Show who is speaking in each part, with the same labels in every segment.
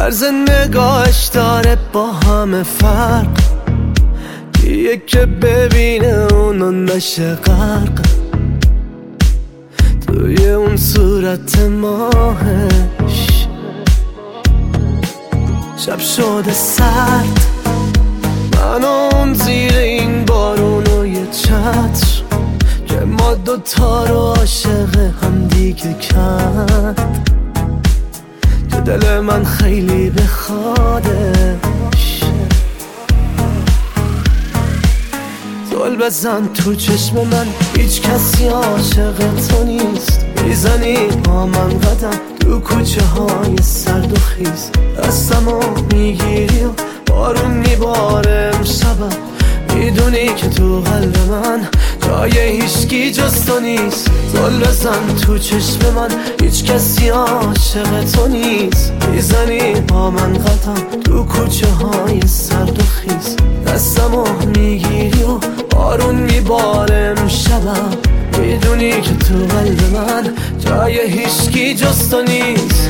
Speaker 1: طرز نگاهش داره با همه فرق، کیه که ببینه اونو نشه غرق توی اون صورت ماهش. شب شده سرد، من اون زیر این بارون و یه چتر که ما دوتا رو عاشق هم دیگه کرد، که دل من خیلی بخوادش. زل بزن تو چشم من، هیچ کسی عاشق تو نیست. میزنی با من قدم تو کوچه های سرد و خیز، دستمو میگیری و بارون میباره امشبم. میدونی که تو قلب من جای هیچکی جز تو نیست. زل بزن تو چشم من، هیچ کسی عاشق تو نیست. میزنی با من قدم تو کوچه های سرد و خیز، دستمو میگیری و بارون میباره امشبم. میدونی که تو قلب من جای هیچکی جز تو نیست.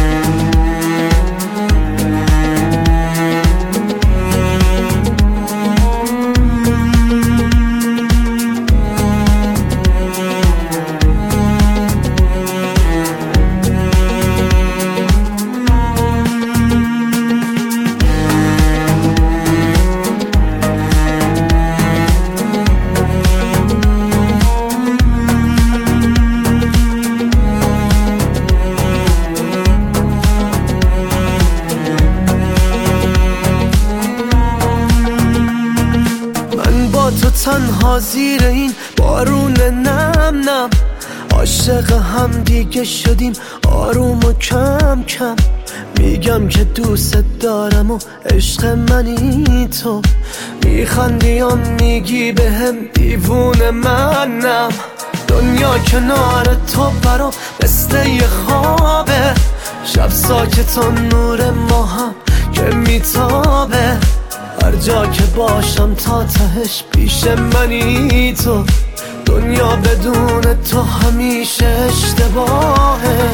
Speaker 1: تو تنها زیر این بارون نم نم، عاشق هم دیگه شدیم آروم و کم کم. میگم که دوست دارم و عشق منی تو، میخندی و میگی بهم دیوونه منم. دنیا کنار تو برام مثل یه خوابه، شب ساکت و نور ماهم که میتابه. هر جا که باشم تا تهش پیش منی تو، دنیا بدون تو همیشه اشتباهه.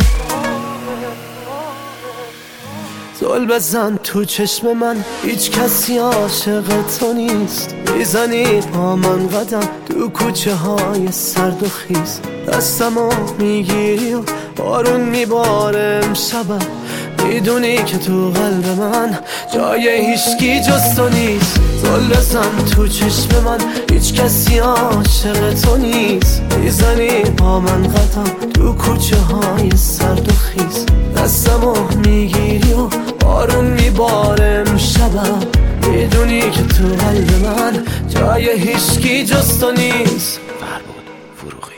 Speaker 1: زل بزن تو چشم من، هیچ کسی عاشق تو نیست. میزنی با من قدم تو کوچه های سرد و خیز، دستمو میگیری و بارون میباره امشبم. میدونی که تو قلب من جای هیچکی جز تو نیست. زل بزن تو چشم من، هیچ کسی عاشق تو نیست. میزنی با من قدم تو کوچه های سرد و خیز، دستمو میگیری و بارون میباره امشبم. میدونی که تو قلب من جای هیچکی جز تو نیست.
Speaker 2: فربود فروغی.